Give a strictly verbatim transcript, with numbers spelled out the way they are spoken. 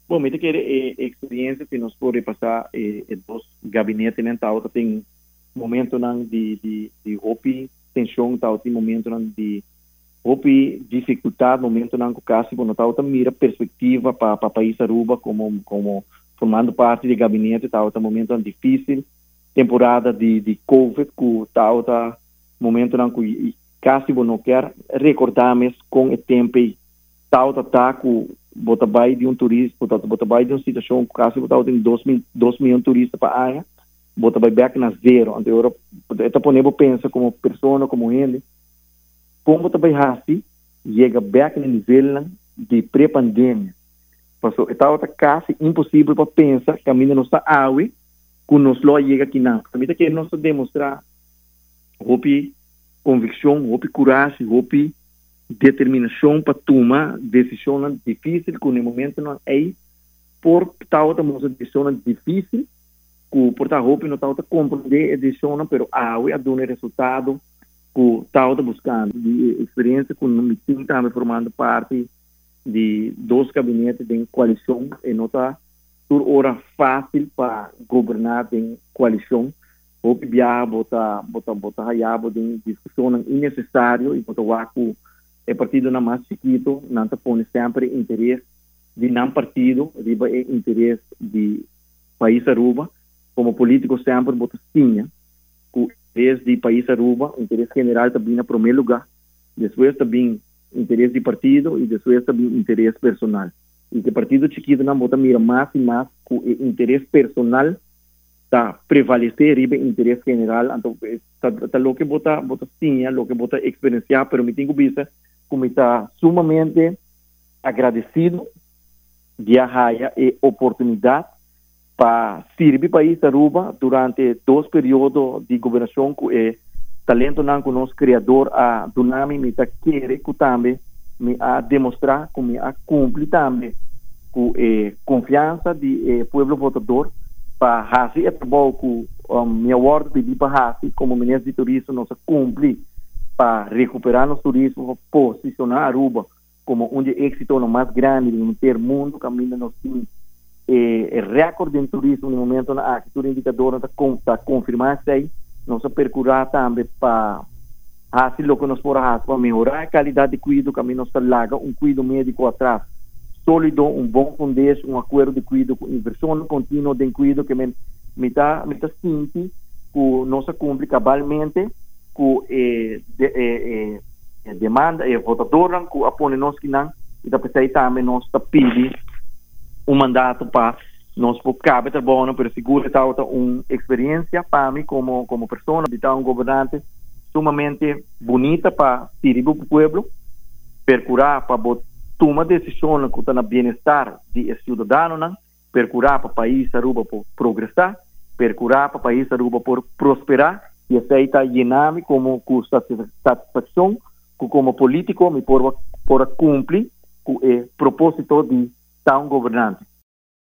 Bom, me quer é experiência que nós podemos passar é, é dos gabinetes mental, tem momento não de de de roupa, tensão, tal, tem momento não de roupa, dificuldade, momento não que caso quando tal, mira perspectiva para para país Aruba como como formando parte do gabinete, tal, tá momento não difícil, temporada de de Covid, que tal tá momento não que caso não quer recordar mais com o tempo tal tá tá que bota vai de um turista, bota bota vai de uma situação que caso bota tem dois mil dois milhões turistas para a área, bota vai back na zero, ante Europa, esta ponemos pensa como pessoa, como ele, como bota vai assim, chega back no nível de pré-pandemia, passou, esta outra quase impossível para pensar que a mina não está água, que nos lo chega aqui não, a mina quer nos demonstrar, roupa, convicção, roupa, coragem, roupa, determinação para tomar decisões difíceis, que no momento não é por tal de decisões difíceis, que por tal roupa não tal de compreender a decisão, mas a a dar resultado que tal de buscando de experiência que no meeting também formando parte de dois gabinetes de coalição e não está por hora fácil para governar em coalição. O que viaja bota bota bota raiabo de discussão innecessário e bota waku é partido na mais chiquito, não te põe sempre interesse de não partido, riba é interesse de país Aruba, como político sempre bota tinha, o interesse de país Aruba, o interesse general também na primeiro lugar, depois também interesse de partido e depois também interesse personal. E que partido chiquito não bota mira mais e mais que o interesse personal tá prevalecer riba interesse general, então tá, tá lo que bota bota tinha, lo que bota experienciar, pero me tenho vista como está sumamente agradecido de a e oportunidade para servir o país Aruba durante dois períodos de governação que é talento não que nosso criador a Dunami me está querer que também me a demonstrar como a cumprir também com é confiança de é, povo votador para fazer é trabalho que um, minha ordem pedi para fazer como ministro de turismo nós cumprir para recuperar nosso turismo, posicionar Aruba como um de êxito mais grande no ter mundo, que ainda nós temos é, recorde em turismo no momento na arquitetura indicadora está confirmar isso aí, nós percurar também para fazer o que nós podemos fazer para melhorar a qualidade de cuidado, que nós laga um cuidado médico atrás, sólido, um bom fundez, um acordo de cuidado com inversão contínua de cuidado que me está me está sentindo que nós cumpre cabalmente que eh, de, eh, eh, demanda e eh, votador que apone nós que não e da pessoa também nós está pedi um mandato para nós por cabe tá bom para seguro tá uma experiência para mim como como pessoa de um governante sumamente bonita para servir o povo percurar para tomar decisões que está na bem-estar de cidadão não percurar para o país Aruba por progressar percurar para o país Aruba por prosperar e aceita llenarme como com satisfação, como político, me por, por cumprir com o propósito de estar um governante.